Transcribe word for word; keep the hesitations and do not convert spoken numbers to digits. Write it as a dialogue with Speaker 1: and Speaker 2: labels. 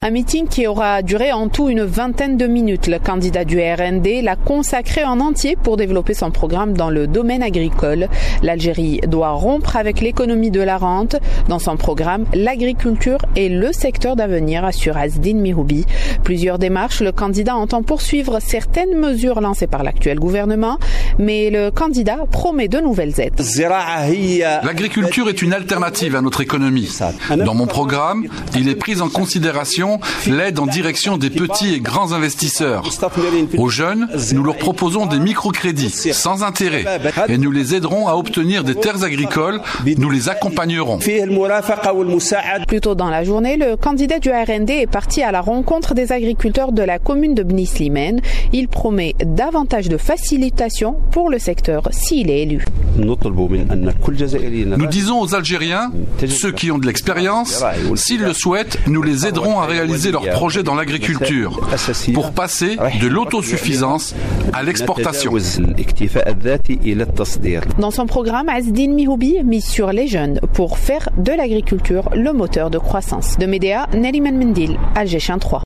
Speaker 1: Un meeting qui aura duré en tout une vingtaine de minutes. Le candidat du R N D l'a consacré en entier pour développer son programme dans le domaine agricole. L'Algérie doit rompre avec l'économie de la rente. Dans son programme, l'agriculture est le secteur d'avenir, assure Azdine Mihoubi. Plusieurs démarches, le candidat entend poursuivre certaines mesures lancées par l'actuel gouvernement, mais le candidat promet de nouvelles aides.
Speaker 2: L'agriculture est une alternative à notre économie. Dans mon programme, il est pris en considération l'aide en direction des petits et grands investisseurs. Aux jeunes, nous leur proposons des microcrédits sans intérêt et nous les aiderons à obtenir des terres agricoles. Nous les accompagnerons.
Speaker 1: Plus tôt dans la journée, le candidat du R N D est parti à la rencontre des agriculteurs de la commune de Bni Slimane. Il promet davantage de facilitation pour le secteur s'il est élu.
Speaker 2: Nous disons aux Algériens, ceux qui ont de l'expérience, s'ils le souhaitent, nous les aiderons à réaliser leurs projets dans l'agriculture pour passer de l'autosuffisance à l'exportation.
Speaker 1: Dans son programme, Azdine Mihoubi mise sur les jeunes pour faire de l'agriculture le moteur de croissance. De Médéa, Neriman Mendil, Alger trois.